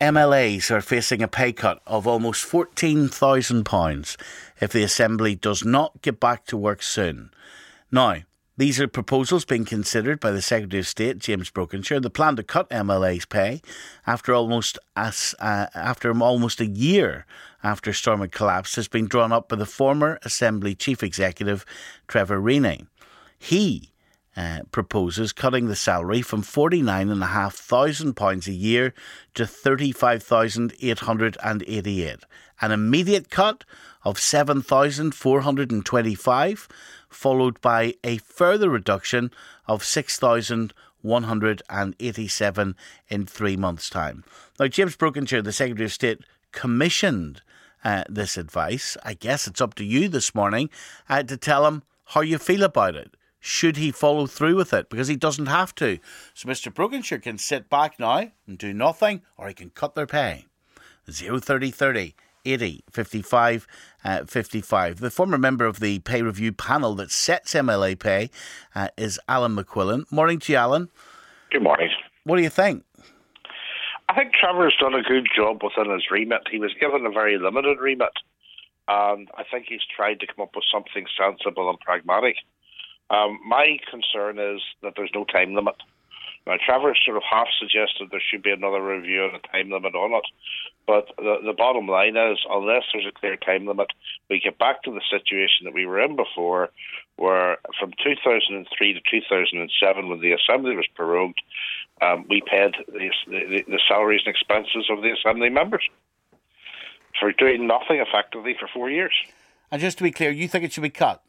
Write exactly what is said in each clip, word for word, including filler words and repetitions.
M L As are facing a pay cut of almost fourteen thousand pounds if the Assembly does not get back to work soon. Now, these are proposals being considered by the Secretary of State, James Brokenshire. The plan to cut M L A's pay after almost as, uh, after almost a year after Stormont collapsed has been drawn up by the former Assembly Chief Executive, Trevor Rainey. He Uh, proposes cutting the salary from forty-nine thousand five hundred pounds a year to thirty-five thousand eight hundred eighty-eight. An immediate cut of seven thousand four hundred twenty-five, followed by a further reduction of six thousand one hundred eighty-seven in three months' time. Now, James Brokenshire, the Secretary of State, commissioned uh, this advice. I guess it's up to you this morning uh, to tell him how you feel about it. Should he follow through with it? Because he doesn't have to. So Mister Brokenshire can sit back now and do nothing, or he can cut their pay. zero thirty thirty eighty fifty-five uh, fifty-five. The former member of the pay review panel that sets M L A pay uh, is Alan McQuillan. Morning to you, Alan. Good morning. What do you think? I think Trevor's done a good job within his remit. He was given a very limited remit, and I think he's tried to come up with something sensible and pragmatic. Um, my concern is that there's no time limit. Now, Trevor sort of half suggested there should be another review and a time limit on it. But the, the bottom line is, unless there's a clear time limit, we get back to the situation that we were in before, where from two thousand three to two thousand seven, when the Assembly was prorogued, um, we paid the, the, the salaries and expenses of the Assembly members for doing nothing effectively for four years. And just to be clear, you think it should be cut?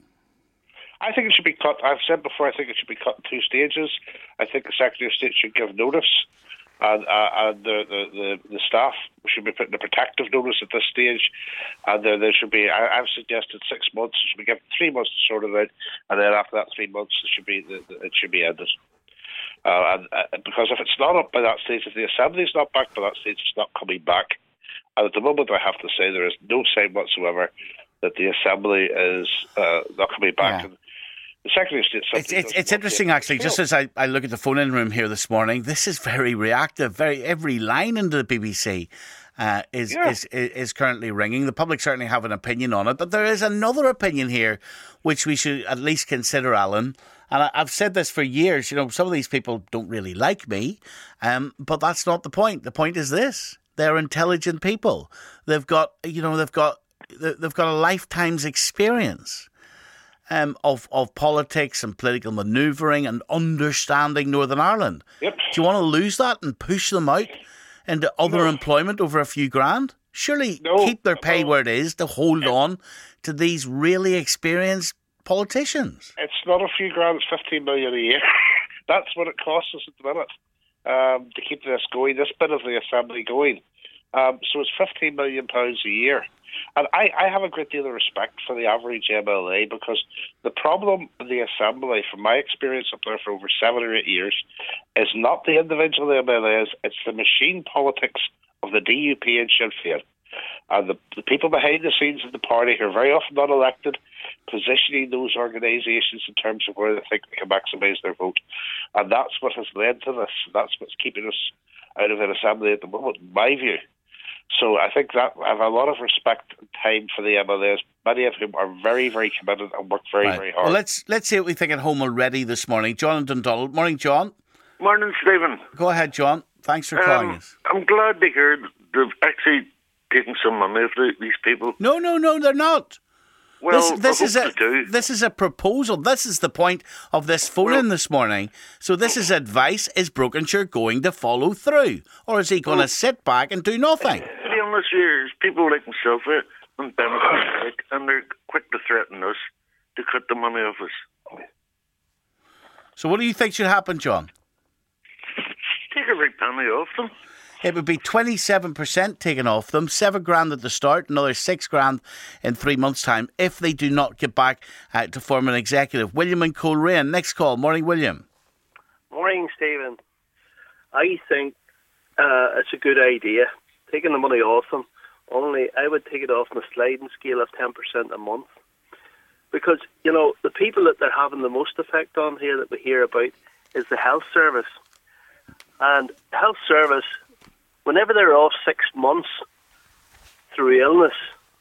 I think it should be cut. I've said before, I think it should be cut in two stages. I think the Secretary of State should give notice, and, uh, and the, the, the, the staff should be put in a protective notice at this stage. And there, there should be, I, I've suggested six months. It should be given three months to sort it out, and then after that three months, it should be the, the, it should be ended. Uh, and uh, because if it's not up by that stage, if the Assembly is not back by that stage, it's not coming back. And at the moment, I have to say there is no sign whatsoever that the Assembly is uh, not coming back. Yeah. And the Secretary of State it's it's, it's interesting, actually, just as I, I look at the phone-in room here this morning, this is very reactive. Very Every line into the B B C uh, is, yeah. is, is is currently ringing. The public certainly have an opinion on it, but there is another opinion here which we should at least consider, Alan. And I, I've said this for years, you know, some of these people don't really like me, um, but that's not the point. The point is this: they're intelligent people. They've got, you know, they've got they've got a lifetime's experience. Um, of, of politics and political manoeuvring and understanding Northern Ireland. Yep. Do you want to lose that and push them out into other no. employment over a few grand? Surely no. keep their pay no. where it is to hold it, on to these really experienced politicians. It's not a few grand, it's fifteen million a year. That's what it costs us at the minute um, to keep this going, this bit of the Assembly going. Um, so it's fifteen million pounds a year. And I, I have a great deal of respect for the average M L A, because the problem in the Assembly, from my experience up there for over seven or eight years, is not the individual M L As, it's the machine politics of the D U P and Sinn Féin. And the, the people behind the scenes of the party, who are very often not elected, positioning those organisations in terms of where they think they can maximise their vote. And that's what has led to this. That's what's keeping us out of an Assembly at the moment, in my view. So I think that I have a lot of respect and time for the M L As, many of whom are very, very committed and work very, right. very hard. Well, let's let's see what we think at home already this morning. John and Dundonald. Morning, John. Morning, Stephen. Go ahead, John. Thanks for calling um, us. I'm glad to hear they've actually taken some money from these people. No, no, no, they're not. Well, this, this I is hope a this is a proposal. This is the point of this phone-in well, this morning. So this is advice. Is Brokenshire going to follow through, or is he going to well, sit back and do nothing? To be honest, there's people like myself and benefit, and they're quick to threaten us to cut the money off us. So what do you think should happen, John? Take every penny off them. It would be twenty-seven percent taken off them, seven grand at the start, another six grand in three months' time, if they do not get back uh, to form an executive. William and Coleraine, next call. Morning, William. Morning, Stephen. I think uh, it's a good idea, taking the money off them. Only I would take it off on a sliding scale of ten percent a month. Because, you know, the people that they're having the most effect on here that we hear about is the health service. And health service whenever they're off six months through illness,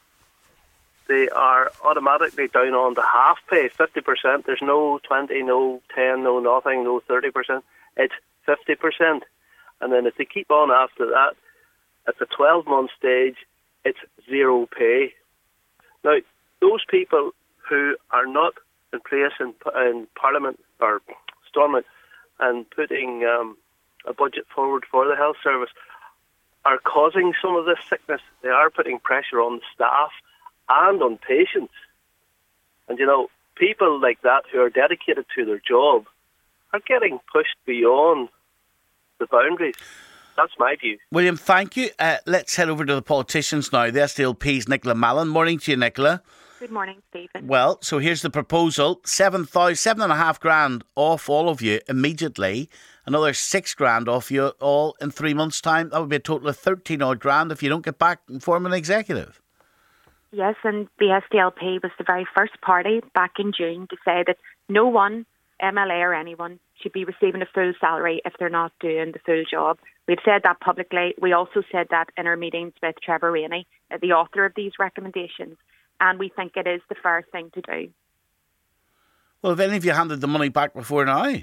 they are automatically down on to half pay, fifty percent. There's no twenty, no ten, no nothing, no thirty percent. It's fifty percent. And then if they keep on after that, at the twelve-month stage, it's zero pay. Now, those people who are not in place in, in Parliament or Stormont and putting um, a budget forward for the health service are causing some of this sickness. They are putting pressure on the staff and on patients. And, you know, people like that who are dedicated to their job are getting pushed beyond the boundaries. That's my view. William, thank you. Uh, let's head over to the politicians now. The S D L P's Nicola Mallon. Morning to you, Nicola. Good morning, Stephen. Well, so here's the proposal. Seven thousand, seven and a half grand off all of you immediately. Another six grand off you all in three months' time. That would be a total of thirteen odd grand if you don't get back and form an executive. Yes, and the S D L P was the very first party back in June to say that no one, M L A or anyone, should be receiving a full salary if they're not doing the full job. We've said that publicly. We also said that in our meetings with Trevor Rainey, the author of these recommendations, and we think it is the fair thing to do. Well, have any of you handed the money back before now?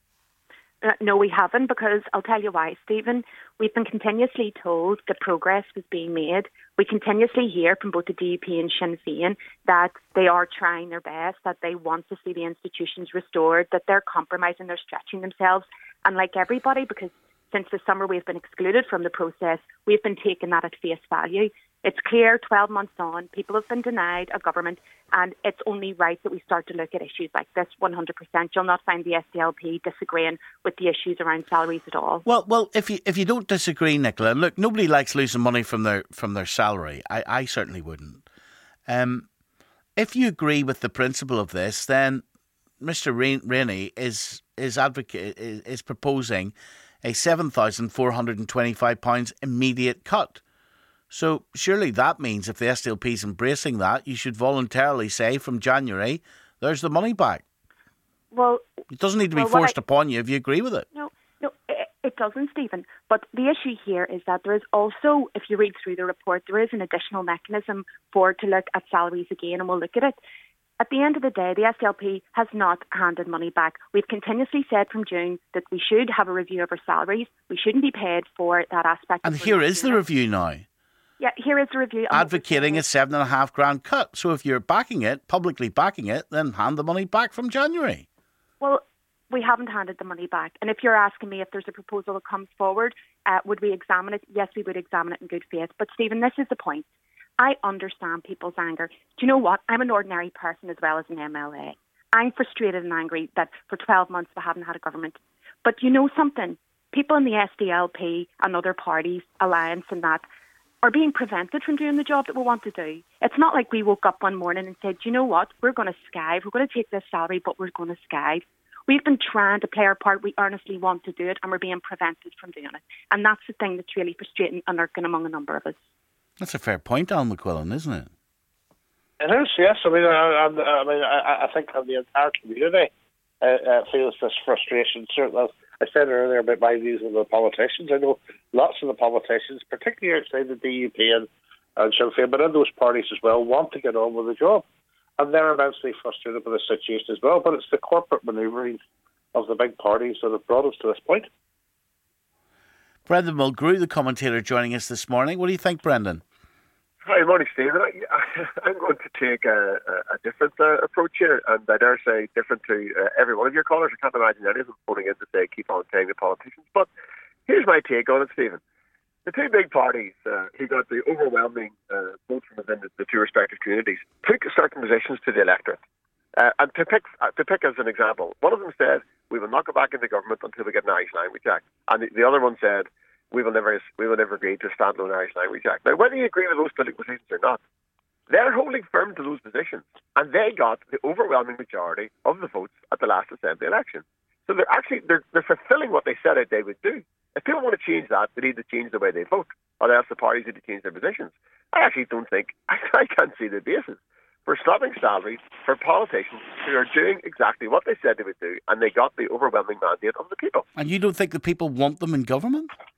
Uh, no, we haven't, because I'll tell you why, Stephen. We've been continuously told that progress was being made. We continuously hear from both the D U P and Sinn Féin that they are trying their best, that they want to see the institutions restored, that they're compromising, they're stretching themselves. And like everybody, because since the summer we've been excluded from the process, we've been taking that at face value. It's clear, twelve months on, people have been denied a government, and it's only right that we start to look at issues like this one hundred percent. You'll not find the S D L P disagreeing with the issues around salaries at all. Well, well, if you if you don't disagree, Nicola, look, nobody likes losing money from their from their salary. I, I certainly wouldn't. Um, if you agree with the principle of this, then Mister Rainey is is advocate is, is proposing a seven thousand four hundred and twenty-five pounds immediate cut. So surely that means if the S D L P is embracing that, you should voluntarily say from January, there's the money back. Well, it doesn't need to be well, forced I, upon you if you agree with it. No, no, it, it doesn't, Stephen. But the issue here is that there is also, if you read through the report, there is an additional mechanism for to look at salaries again, and we'll look at it. At the end of the day, the S D L P has not handed money back. We've continuously said from June that we should have a review of our salaries. We shouldn't be paid for that aspect. And here is the review now. Yeah, here is the review. Advocating a seven and a half grand cut. So if you're backing it, publicly backing it, then hand the money back from January. Well, we haven't handed the money back. And if you're asking me if there's a proposal that comes forward, uh, would we examine it? Yes, we would examine it in good faith. But Stephen, this is the point. I understand people's anger. Do you know what? I'm an ordinary person as well as an M L A. I'm frustrated and angry that for twelve months we haven't had a government. But you know something? People in the S D L P and other parties, Alliance and that, are being prevented from doing the job that we want to do. It's not like we woke up one morning and said, you know what, we're going to skive, we're going to take this salary, but we're going to skive. We've been trying to play our part, we earnestly want to do it, and we're being prevented from doing it. And that's the thing that's really frustrating and irking among a number of us. That's a fair point, Alan McQuillan, isn't it? It is, yes. I mean, I, I, I mean, I, I think the entire community uh, uh, feels this frustration. Certainly, I said earlier about my views of the politicians. I know lots of the politicians, particularly outside the D U P and, and Sinn Féin, but in those parties as well, want to get on with the job. And they're immensely frustrated with the situation as well. But it's the corporate manoeuvring of the big parties that have brought us to this point. Brendan Mulgrew, the commentator, joining us this morning. What do you think, Brendan? Hi, morning, Stephen. I, I, I'm going to take a, a, a different uh, approach here, and I dare say different to uh, every one of your callers. I can't imagine any of them phoning in to say keep on paying the politicians. But here's my take on it, Stephen. The two big parties uh, who got the overwhelming uh, vote from within the, the two respective communities took certain positions to the electorate. Uh, and to pick, uh, to pick as an example, one of them said, we will not go back into government until we get an Irish Language Act. And the, the other one said, we will never we will never agree to a standalone Irish Language Act. Now, whether you agree with those political positions or not, they're holding firm to those positions. And they got the overwhelming majority of the votes at the last Assembly election. So they're actually they're, they're fulfilling what they said out they would do. If people want to change that, they need to change the way they vote, or else the parties need to change their positions. I actually don't think, I, I can't see the basis for stopping salaries for politicians who are doing exactly what they said they would do, and they got the overwhelming mandate of the people. And you don't think the people want them in government?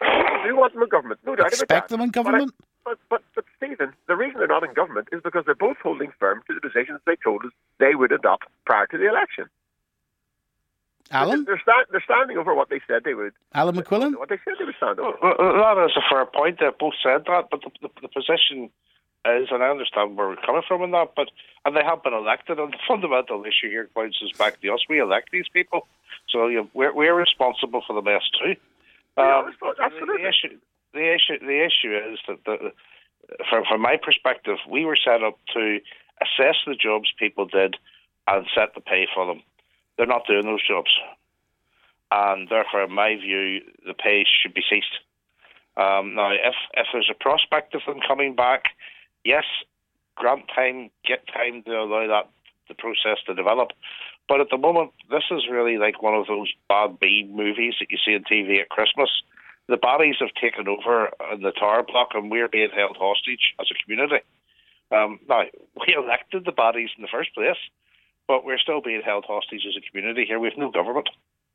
I do want them in government. No doubt about that. Expect them in government? But, but, but, but, Stephen, the reason they're not in government is because they're both holding firm to the decisions they told us they would adopt prior to the election. Alan? They're, sta- they're standing over what they said they would. Alan McQuillan? What they said they would stand over. Well, that is a fair point. They both said that, but the, the, the position is, and I understand where we're coming from in that, but and they have been elected, and the fundamental issue here bounces back to us. We elect these people, so you know, we're, we're responsible for the mess too. Yeah, Um, absolutely. The issue, the issue, the issue is that, the, from, from my perspective, we were set up to assess the jobs people did and set the pay for them. They're not doing those jobs, and therefore, in my view, the pay should be ceased. Um, now, if if there's a prospect of them coming back, yes, grant time, get time to allow that the process to develop. But at the moment, this is really like one of those bad B movies that you see on T V at Christmas. The baddies have taken over in the tower block, and we're being held hostage as a community. Um, now, we elected the baddies in the first place, but we're still being held hostage as a community here. We have no government.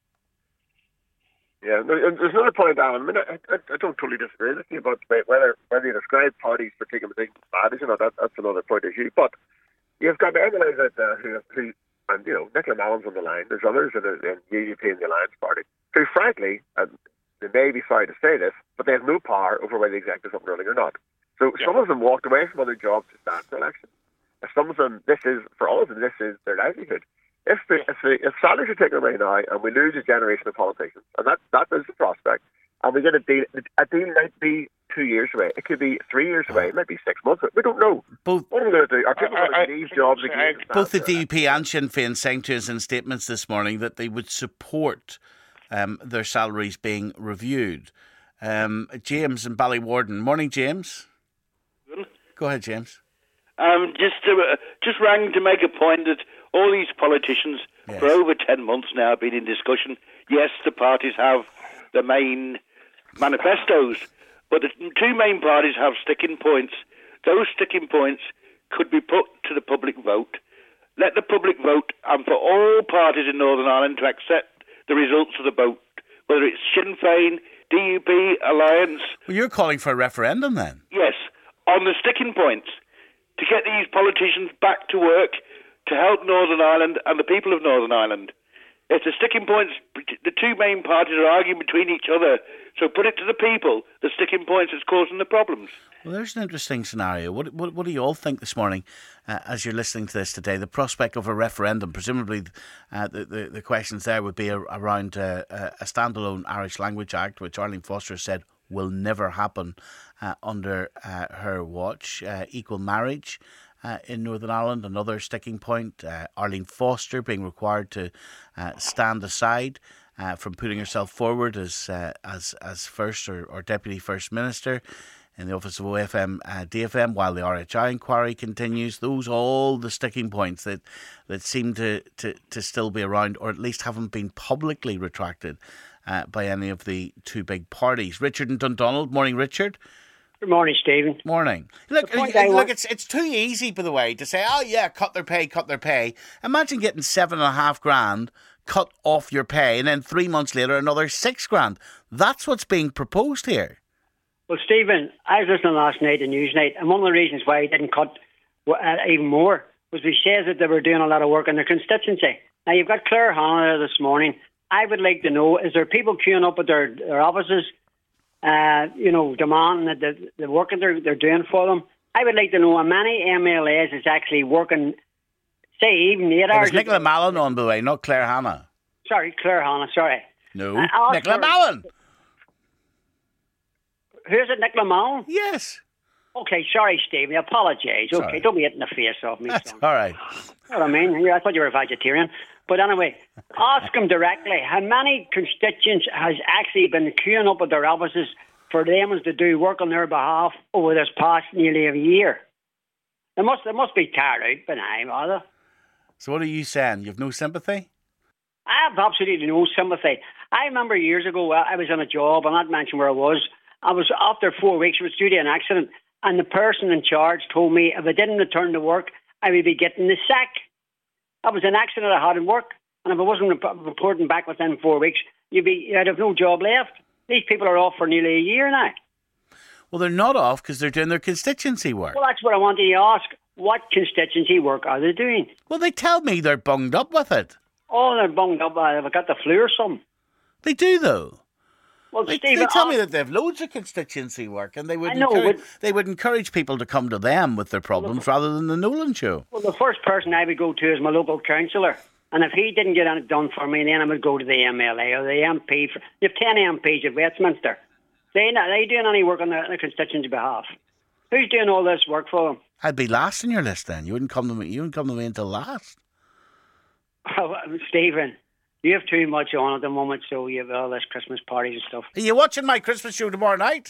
Yeah, no, there's another point, Alan. I mean, I, I, I don't totally disagree with you about whether whether you describe parties for taking things bad or not. That, that's another point of view. But you've got to analyse that uh, who, who, and you know, Nicola Mallon's on the line. There's others in the in U U P and the Alliance Party who, frankly, and they may be sorry to say this, but they have no power over whether the executive is up and running or not. So yeah. Some of them walked away from other jobs to stand for election. Some of them, this is for all of them, this is their livelihood. If the, if, the, if salaries are taken away now and we lose a generation of politicians, and that, that is the prospect, and we get a deal, a deal might be two years away, it could be three years away, it might be six months away, we don't know. Both, what are we going to do? Are people going to leave jobs again? Both the D U P and Sinn Féin saying to us in statements this morning that they would support um, their salaries being reviewed. Um, James in Ballywarden. Morning, James. Go ahead, James. Um, just to, uh, just rang to make a point that all these politicians yes. for over ten months now have been in discussion. Yes, the parties have the main manifestos, but the two main parties have sticking points. Those sticking points could be put to the public vote. Let the public vote, and for all parties in Northern Ireland to accept the results of the vote, whether it's Sinn Féin, D U P, Alliance. Well, you're calling for a referendum then? Yes, on the sticking points, to get these politicians back to work, to help Northern Ireland and the people of Northern Ireland. If the sticking points, the two main parties are arguing between each other, so put it to the people, the sticking points is causing the problems. Well, there's an interesting scenario. What what, what do you all think this morning uh, as you're listening to this today? The prospect of a referendum, presumably uh, the, the, the questions there would be around uh, a standalone Irish Language Act, which Arlene Foster said will never happen uh, under uh, her watch. Uh, equal marriage uh, in Northern Ireland, another sticking point. Uh, Arlene Foster being required to uh, stand aside uh, from putting herself forward as uh, as as first or, or deputy first minister in the office of O F M uh, D F M while the R H I inquiry continues. Those are all the sticking points that that seem to, to, to still be around, or at least haven't been publicly retracted Uh, by any of the two big parties. Richard and Dundonald. Morning, Richard. Good morning, Stephen. Morning. Look, uh, look, want... it's it's too easy, by the way, to say, oh yeah, cut their pay, cut their pay. Imagine getting seven and a half grand cut off your pay, and then three months later, another six grand. That's what's being proposed here. Well, Stephen, I was listening last night to Newsnight, and one of the reasons why he didn't cut uh, even more was he says that they were doing a lot of work in their constituency. Now, you've got Claire Hanna this morning. I would like to know, is there people queuing up at their, their offices, uh, you know, demanding that the, the work that they're, they're doing for them? I would like to know how many M L As is actually working, say, even eight hours. There's Nicola Mallon on, by the way, not Claire Hanna. Sorry, Claire Hanna, sorry. No, uh, Nicola Mallon. Who's it, Nicola Mallon? Yes. Okay, sorry, Steve, I apologise. Okay, sorry. Don't be hitting the face off me. That's son. all right. You know what I mean? Yeah, I thought you were a vegetarian. But anyway, ask them directly, how many constituents has actually been queuing up at their offices for them to do work on their behalf over this past nearly a year? They must, they must be tired out by now, are they? So what are you saying? You have no sympathy? I have absolutely no sympathy. I remember years ago, I was on a job, I'll not mention where I was. I was, after four weeks, it was due to an accident, and the person in charge told me if I didn't return to work, I would be getting the sack. That was an accident I had in work, and if I wasn't rep- reporting back within four weeks, you'd be you'd have no job left. These people are off for nearly a year now. Well, they're not off because they're doing their constituency work. Well, that's what I wanted to ask. What constituency work are they doing? Well, they tell me they're bunged up with it. Oh, they're bunged up. Uh, they've got the flu or something. They do, though. Well, They, Stephen, they tell I- me that they have loads of constituency work, and they would I know, encourage, but- they would encourage people to come to them with their problems rather than the Nolan show. Well, the first person I would go to is my local councillor. And if he didn't get anything done for me, then I would go to the M L A or the M P. For, you have ten M Ps at Westminster. They not they doing any work on the, the constituency behalf? Who's doing all this work for them? I'd be last in your list then. You wouldn't come to me. You wouldn't come to me until last. Oh, Stephen, you have too much on at the moment, so you have all this Christmas parties and stuff. Are you watching my Christmas show tomorrow night?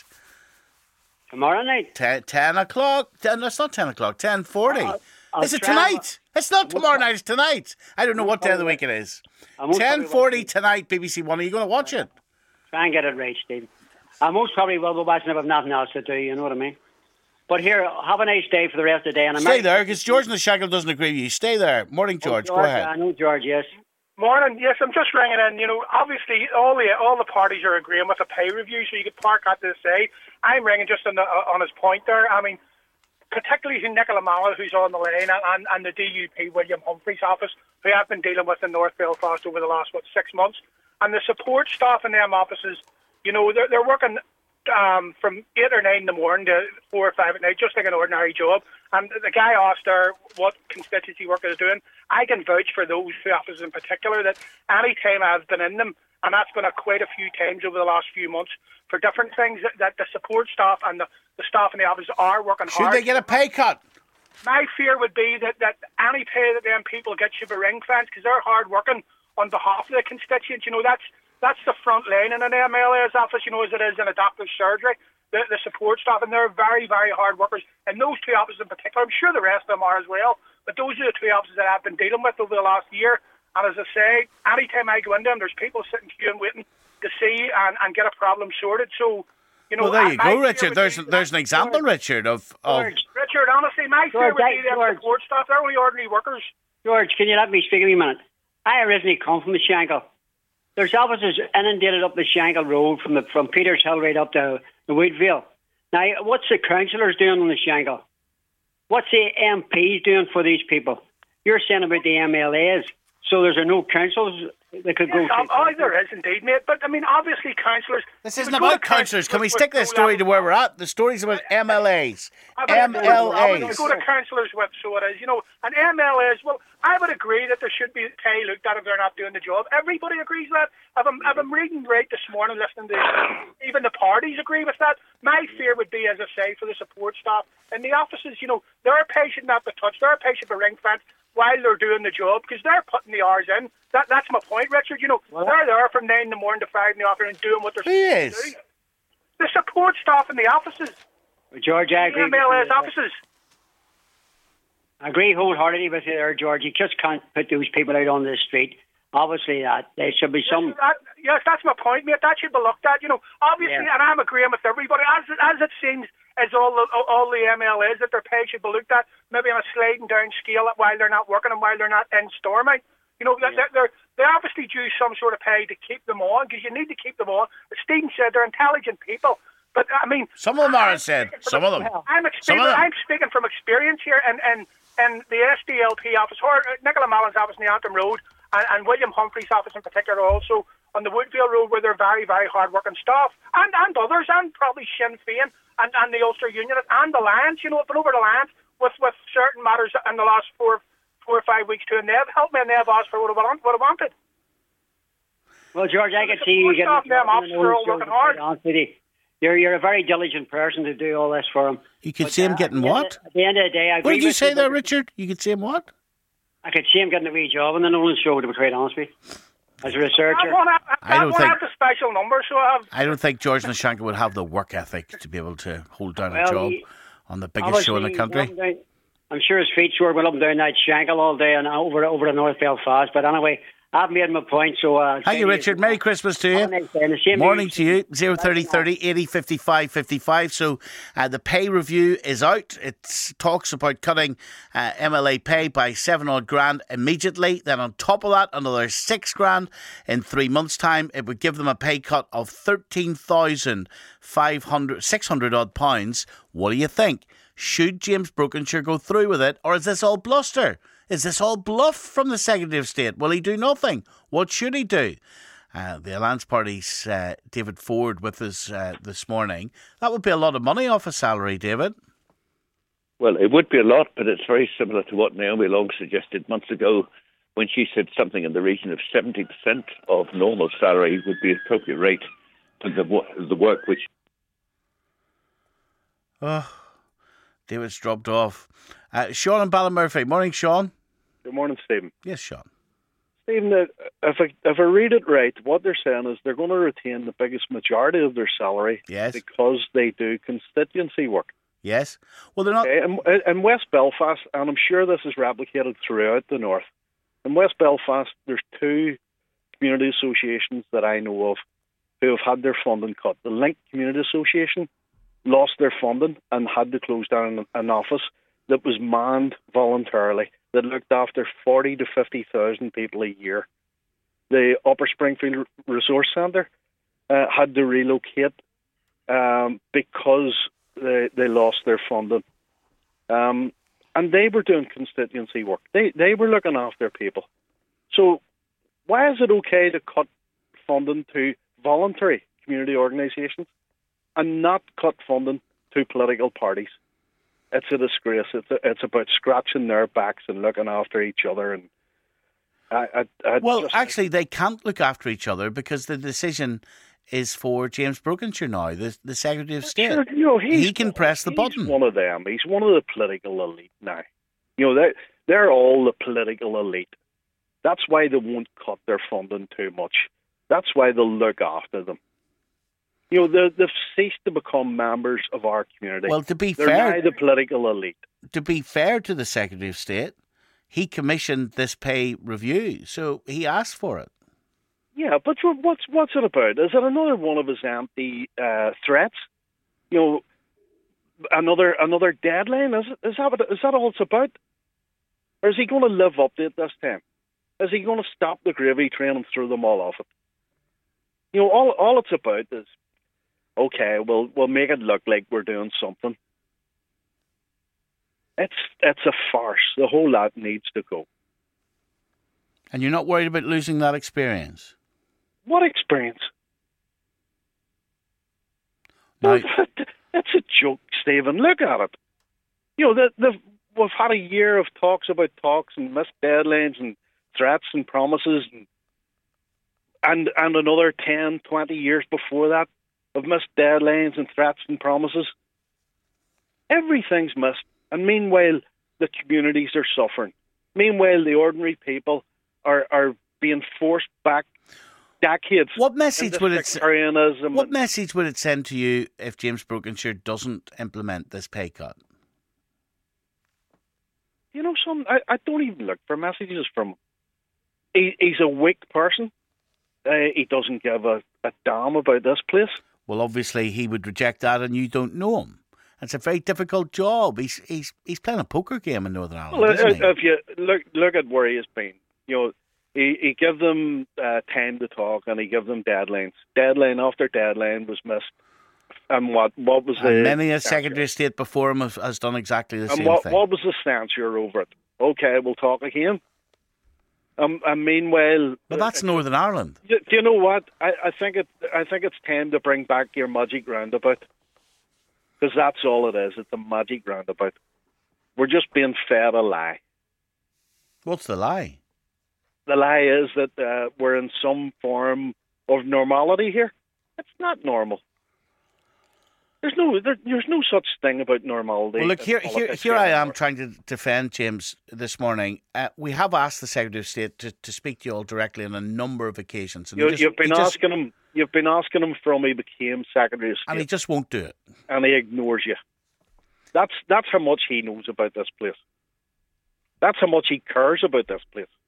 Tomorrow night? Ten, ten o'clock. Ten, that's not ten o'clock. Ten forty. I'll- I'll Is it try- tonight? It's not tomorrow night. It's tonight. I don't know what day of the week it is. I won't Ten probably forty watch tonight. B B C One. Are you going to watch it? Try and get it right, Stephen. I most probably will be watching if I've nothing else to do, you know what I mean? But here, have a nice day for the rest of the day. And I Stay might- there, because George in the Shackle doesn't agree with you. Stay there. Morning, George. Oh, Go ahead. I know George, yes. Morning. Yes, I'm just ringing in. You know, obviously all the all the parties are agreeing with a pay review, so you could park at this side. I'm ringing just on the, uh, on his point there. I mean, particularly to Nicola Mallow, who's on the line, and, and the D U P William Humphrey's office, who I've been dealing with in North Belfast over the last what six months, and the support staff in them offices. You know, they're they're working um, from eight or nine in the morning to four or five at night, just like an ordinary job. And the guy asked there what constituency work is doing. I can vouch for those two offices in particular that any time I've been in them, and that's been a quite a few times over the last few months, for different things, that, that the support staff and the, the staff in the office are working Should hard. they get a pay cut? My fear would be that, that any pay that them people get should be ring fenced, because they're hard working on behalf of the constituents. You know, that's that's the front line in an M L A's office, you know, as it is in a doctor's surgery. The, the support staff, and they're very, very hard workers. And those two offices in particular, I'm sure the rest of them are as well, but those are the two offices that I've been dealing with over the last year. And as I say, any time I go into them, there's people sitting queuing waiting to see and, and get a problem sorted. So, you know, Well, there you my go, fear Richard. would There's be- there's an example, Richard, of, of George, Richard, honestly, my fear George, would I- be them George. support staff. They're only ordinary workers. George, can you let me speak a wee minute? I originally come from the Shankill. There's offices inundated up the Shankill Road from the from Peters Hill right up to the Woodville. Now, what's the councillors doing on the Shankill? What's the M Ps doing for these people? You're saying about the M L As, so there's no councils that could go Yes, to. um, oh, there is indeed, mate. But, I mean, obviously, councillors... This you isn't would go about to councillors. Can we with- stick with this story to low-level- where we're at? The story's about M L As. I would M L I would As. go to councillors with, so it is. You know, and M L As, well, I would agree that there should be pay looked at if they're not doing the job. Everybody agrees with that. If I'm, if I'm reading right this morning, listening to even the parties agree with that. My fear would be, as I say, for the support staff in the offices, you know, their pay should not be touched. Their pay should be ring fenced while they're doing the job, because they're putting the hours in. That, that's my point, Richard. You know, Well, they're there from nine in the morning to five in the afternoon doing what they're He supposed to is. do. The support staff in the offices, George, I the agree. M L A's with you. offices. I agree wholeheartedly with you there, George. You just can't put those people out on the street. Obviously, that there should be some. Yes, that, yes, that's my point, mate. That should be looked at. You know, obviously, Yeah. and I'm agreeing with everybody. As it, as it seems, as all the all the M L As that their pay should be looked at, maybe on a sliding down scale while they're not working and while they're not in Stormont. You know, Yeah. they're, they're they obviously due some sort of pay to keep them on, because you need to keep them on. As Stephen said, they're intelligent people. But I mean, Some of them are, I'm said. speaking from Some of them. I'm, Some speaking, of them. I'm speaking from experience here, and and and the S D L P office, or uh, Nicola Mallon's office in the Antrim Road, and, and William Humphrey's office in particular, also on the Woodville Road, where they're very, very hard-working staff, and and others, and probably Sinn Féin and, and the Ulster Union and the Lions. You know, I've been over the Lions with with certain matters in the last four four or five weeks too, and they've helped me and they've asked for what I want, what I wanted. Well, George, I could the see you support getting. staff, them officers are all working hard. You're you're a very diligent person to do all this for them. You could see him getting what? At the end of the day, I agree What did you with say there, but Richard? You could see him what? I could see him getting a wee job in the Nolan show, to be quite honest with you. As a researcher. I want I don't to think- have the special number, so I have. I don't think George Nashanka would have the work ethic to be able to hold down a Well, job he- on the biggest show in the Obviously, country. up and down- I'm sure his feet sure went up and down that Shankill all day and over over to North Belfast. But anyway, I've made my point, so... Uh, Thank you, Richard. Merry Christmas to you. Nice day, same Morning to you. zero thirty thirty eighty fifty-five fifty-five. So uh, the pay review is out. It talks about cutting uh, M L A pay by seven odd grand immediately. Then on top of that, another six grand in three months' time. It would give them a pay cut of thirteen thousand five hundred, six hundred odd pounds. What do you think? Should James Brokenshire go through with it, or is this all bluster? Is this all bluff from the Secretary of State? Will he do nothing? What should he do? Uh, the Alliance Party's uh, David Ford with us uh, this morning. That would be a lot of money off a salary, David. Well, it would be a lot, but it's very similar to what Naomi Long suggested months ago when she said something in the region of seventy percent of normal salary would be appropriate rate for the, the work which... Oh, David's dropped off. Uh, Sean and Ballymurphy. Morning, Sean. Good morning, Stephen. Yes, Sean. Stephen, uh, if I, if I read it right, what they're saying is they're going to retain the biggest majority of their salary yes. because they do constituency work. Yes. Well, they're not... Okay, in, in West Belfast, and I'm sure this is replicated throughout the north, in West Belfast, there's two community associations that I know of who have had their funding cut. The Link Community Association lost their funding and had to close down an office that was manned voluntarily, that looked after forty to fifty thousand people a year. The Upper Springfield Resource Centre uh, had to relocate um, because they, they lost their funding. Um, and they were doing constituency work. They, they were looking after people. So why is it okay to cut funding to voluntary community organisations and not cut funding to political parties? It's a disgrace. It's a, it's about scratching their backs and looking after each other. And I, I, I well, just, actually, they can't look after each other because the decision is for James Brokenshire now, the, the Secretary of State. Sure, you know, he can press the he's button. He's one of them. He's one of the political elite now. You know, they they're all the political elite. That's why they won't cut their funding too much. That's why they'll look after them. You know, they, they've ceased to become members of our community. Well, to be They're fair, now the political elite. To be fair to the Secretary of State, he commissioned this pay review, so he asked for it. Yeah, but what's what's it about? Is it another one of his empty uh, threats? You know, another another deadline? Is it, is that what, is that all it's about? Or is he going to live up to it this time? Is he going to stop the gravy train and throw them all off it? You know, all all it's about is, okay, we'll we'll make it look like we're doing something. It's it's a farce. The whole lot needs to go. And you're not worried about losing that experience? What experience? No. It's a joke, Stephen. Look at it. You know, the, the, we've had a year of talks about talks and missed deadlines and threats and promises, and and, and another ten, twenty years before that of missed deadlines and threats and promises. Everything's missed. And meanwhile, the communities are suffering. Meanwhile, the ordinary people are, are being forced back decades. What message would it What and, message would it send to you if James Brokenshire doesn't implement this pay cut? You know, some I, I don't even look for messages from him. He, he's a weak person. Uh, he doesn't give a, a damn about this place. Well, obviously he would reject that, and you don't know him. It's a very difficult job. He's he's he's playing a poker game in Northern Ireland, well, isn't he? If you look look at where he has been, you know, he he give them uh, time to talk, and he give them deadlines. Deadline after deadline was missed. And what what was the and many a Secretary of State before him has, has done exactly the and same what, thing. what was the censure over it? Okay, we'll talk again. Um, and meanwhile, but that's uh, Northern Ireland. Do you know what? I, I think it. I think it's time to bring back your magic roundabout, because that's all it is. It's a magic roundabout. We're just being fed a lie. What's the lie? The lie is that uh, we're in some form of normality here. It's not normal. There's no, there, there's no such thing about normality. Well, look, here, here, here I am trying to defend James this morning. Uh, we have asked the Secretary of State to, to speak to you all directly on a number of occasions. And you, just, you've been asking just, him. You've been asking him from he became Secretary of State, and he just won't do it. And he ignores you. That's that's how much he knows about this place. That's how much he cares about this place.